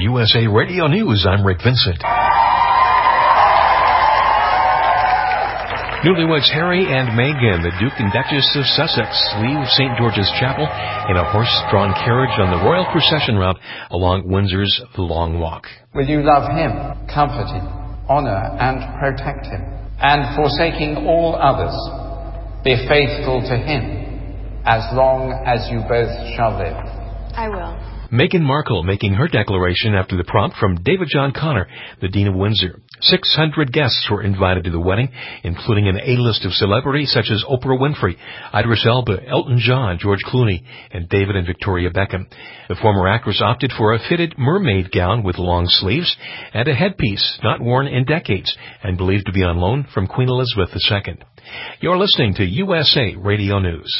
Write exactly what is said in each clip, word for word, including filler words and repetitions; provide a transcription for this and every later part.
U S A Radio News, I'm Rick Vincent. Newlyweds Harry and Meghan, the Duke and Duchess of Sussex, leave Saint George's Chapel in a horse-drawn carriage on the royal procession route along Windsor's The Long Walk. Will you love him, comfort him, honor and protect him, and forsaking all others, be faithful to him as long as you both shall live? I will. Meghan Markle making her declaration after the prompt from David John Connor, the Dean of Windsor. six hundred guests were invited to the wedding, including an A-list of celebrities such as Oprah Winfrey, Idris Elba, Elton John, George Clooney, and David and Victoria Beckham. The former actress opted for a fitted mermaid gown with long sleeves and a headpiece not worn in decades and believed to be on loan from Queen Elizabeth the Second. You're listening to U S A Radio News.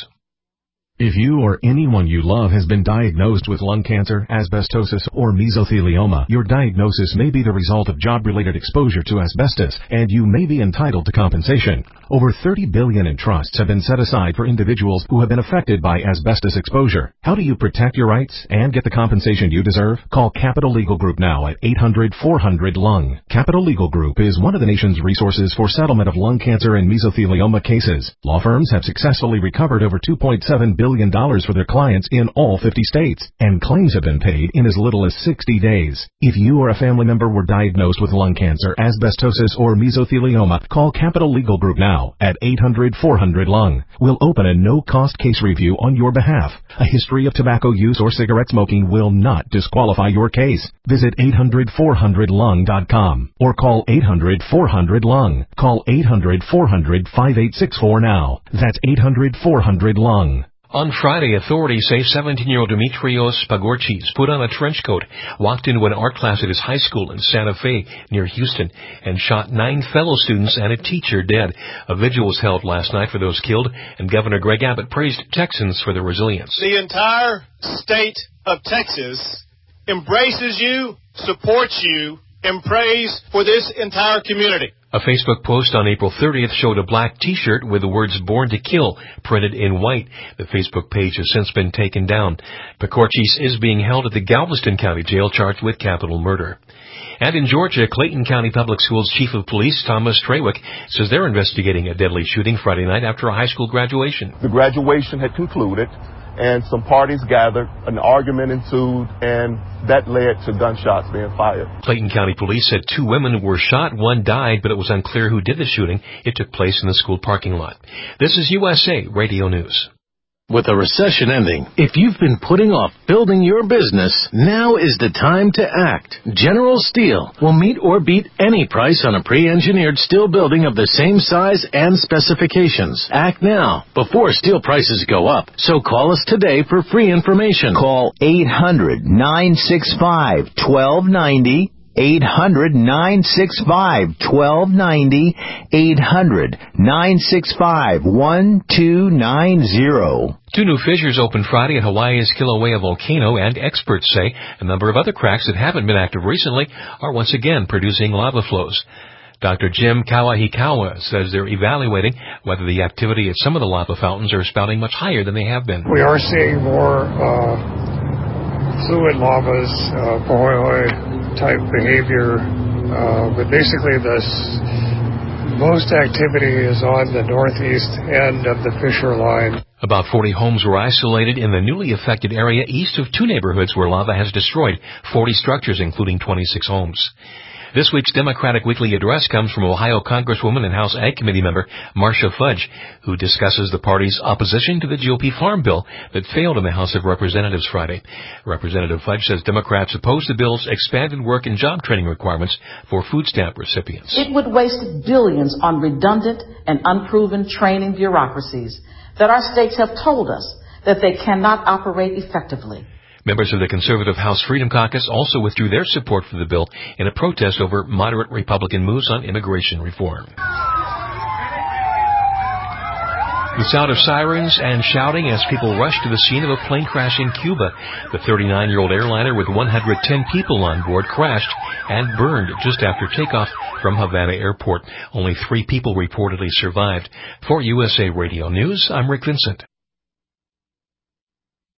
If you or anyone you love has been diagnosed with lung cancer, asbestosis, or mesothelioma, your diagnosis may be the result of job-related exposure to asbestos, and you may be entitled to compensation. Over thirty billion dollars in trusts have been set aside for individuals who have been affected by asbestos exposure. How do you protect your rights and get the compensation you deserve? Call Capital Legal Group now at eight hundred four hundred lung. Capital Legal Group is one of the nation's resources for settlement of lung cancer and mesothelioma cases. Law firms have successfully recovered over two point seven billion dollars for their clients in all fifty states, and claims have been paid in as little as sixty days. If you or a family member were diagnosed with lung cancer, asbestosis, or mesothelioma, call Capital Legal Group now at eight hundred four hundred lung. We'll open a no-cost case review on your behalf. A history of tobacco use or cigarette smoking will not disqualify your case. Visit eight hundred four hundred lung dot com or call eight hundred four hundred lung. Call eight hundred four hundred five eight six four now. That's eight hundred four hundred lung. On Friday, authorities say seventeen-year-old Dimitrios Pagorchis put on a trench coat, walked into an art class at his high school in Santa Fe near Houston, and shot nine fellow students and a teacher dead. A vigil was held last night for those killed, and Governor Greg Abbott praised Texans for their resilience. The entire state of Texas embraces you, supports you, and prays for this entire community. A Facebook post on April thirtieth showed a black T-shirt with the words "Born to Kill" printed in white. The Facebook page has since been taken down. Pagorchis is being held at the Galveston County Jail charged with capital murder. And in Georgia, Clayton County Public Schools Chief of Police Thomas Trawick says they're investigating a deadly shooting Friday night after a high school graduation. The graduation had concluded, and some parties gathered, an argument ensued, and that led to gunshots being fired. Clayton County Police said two women were shot, one died, but it was unclear who did the shooting. It took place in the school parking lot. This is U S A Radio News. With the recession ending, if you've been putting off building your business, now is the time to act. General Steel will meet or beat any price on a pre-engineered steel building of the same size and specifications. Act now, before steel prices go up. So call us today for free information. Call eight hundred nine six five one two nine zero. eight hundred nine six five one two nine zero. eight hundred nine six five one two nine zero. Two new fissures opened Friday at Hawaii's Kilauea volcano, and experts say a number of other cracks that haven't been active recently are once again producing lava flows. Doctor Jim Kawahikawa says they're evaluating whether the activity at some of the lava fountains are spouting much higher than they have been. We are seeing more uh, fluid lavas, uh, pahoehoe type behavior, uh, but basically this most activity is on the northeast end of the fissure line. About forty homes were isolated in the newly affected area east of two neighborhoods where lava has destroyed forty structures, including twenty-six homes. This week's Democratic Weekly Address comes from Ohio Congresswoman and House Ag Committee member Marcia Fudge, who discusses the party's opposition to the G O P farm bill that failed in the House of Representatives Friday. Representative Fudge says Democrats oppose the bill's expanded work and job training requirements for food stamp recipients. It would waste billions on redundant and unproven training bureaucracies that our states have told us that they cannot operate effectively. Members of the conservative House Freedom Caucus also withdrew their support for the bill in a protest over moderate Republican moves on immigration reform. The sound of sirens and shouting as people rush to the scene of a plane crash in Cuba. The thirty-nine-year-old airliner with one hundred ten people on board crashed and burned just after takeoff from Havana Airport. Only three people reportedly survived. For U S A Radio News, I'm Rick Vincent.